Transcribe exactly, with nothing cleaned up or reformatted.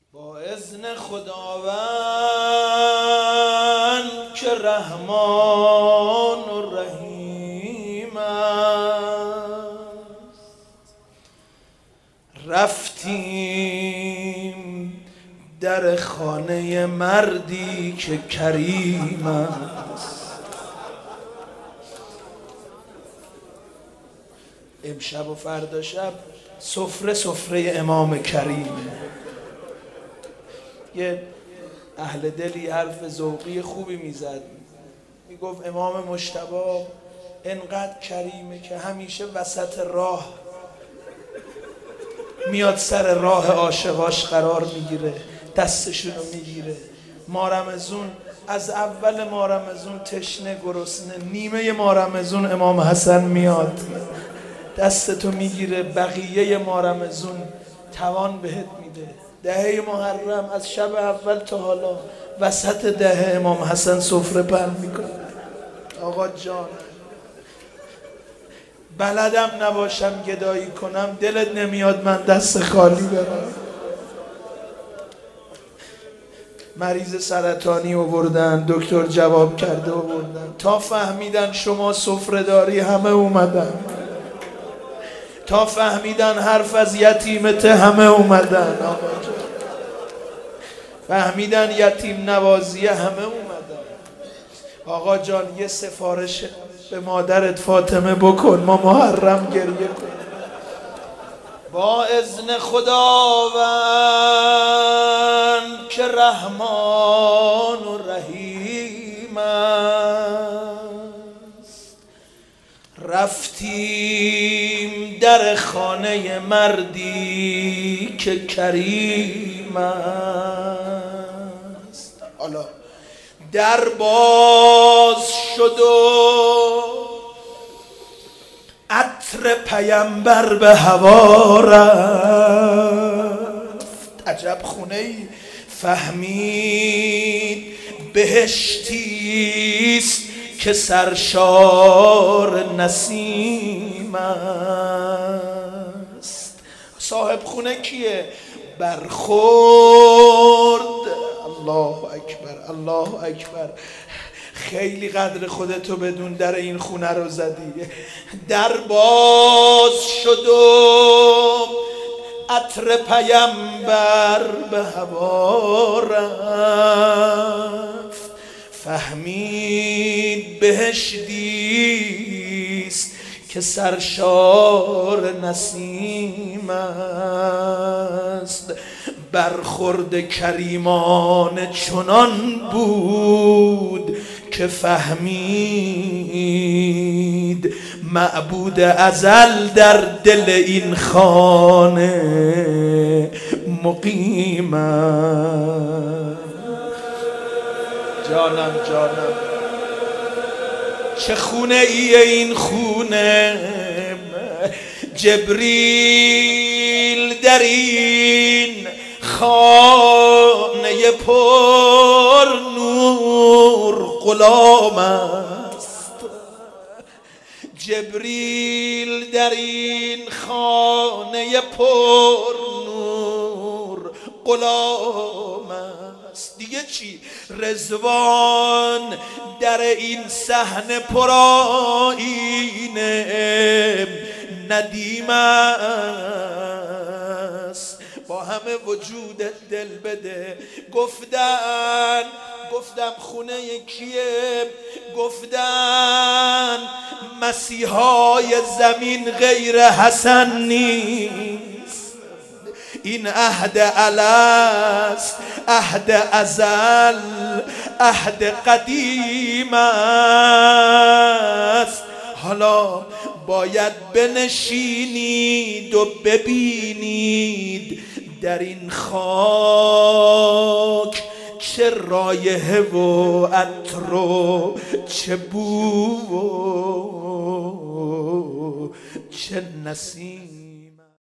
با اذن خداوند که رحمان و رحیم است، رفتیم در خانه مردی که کریم است. امشب و فردا شب سفره سفره امام کریمه. یه اهل دلی حرف ذوقی خوبی میزد، میگفت امام مجتبی انقدر کریمه که همیشه وسط راه میاد سر راه عاشقاش قرار میگیره، دستشونو میگیره. مارمزون از اول مارمزون تشنه گرسنه، نیمه مارمزون امام حسن میاد دستتو میگیره، بقیه مارمزون توان بهت میده. دهه محرم از شب اول تا حالا وسط دهه امام حسن سفره پهن میکنه. آقا جان بلدم نباشم گدایی کنم، دلت نمیاد من دست خالی برم. مریض سرطانی آوردن، دکتر جواب کرده آوردن، تا فهمیدن شما سفره داری همه اومدن، تا فهمیدن حرف از یتیمت همه اومدن، آقا جان فهمیدن یتیم نوازیه همه اومدن. آقا جان یه سفارش به مادرت فاطمه بکن، ما محرم گریه کن. با اذن خداوند که رحمان و رحیم است، رفتیم در خانه مردی که کریم است. حالا در باز شد و عطر پیمبر به هوا رفت. عجب خونه ای، فهمید بهشتیست که سرشار نسیم است. صاحب خونه کیه؟ برخورد. الله اکبر، الله اکبر. خیلی قدر خودتو بدون، در این خونه رو زدی. در باز شد و عطر پیمبر به هوا رفت، فهمید بهشتیست که سرشار نسیم است. برخورد کریمان چنان بود که فهمید معبود ازل در دل این خانه مقیم است. جانم جانم چه خونه ای این خونه، جبریل در این خانه پر نور غلام است. جبریل در این خانه پر نور غلام است. دیگه چی؟ رضوان در این صحنه پر آیینه ندیم است. با همه وجودت دل بده. گفتن گفتم خونه کیه؟ گفتن مسیحای زمین غیر حسن نیست. این عهد الست، عهد ازل، عهد قدیم است. حالا باید بنشینید و ببینید در این خاک چه رایحه و عطر و چه بو و چه نسیم.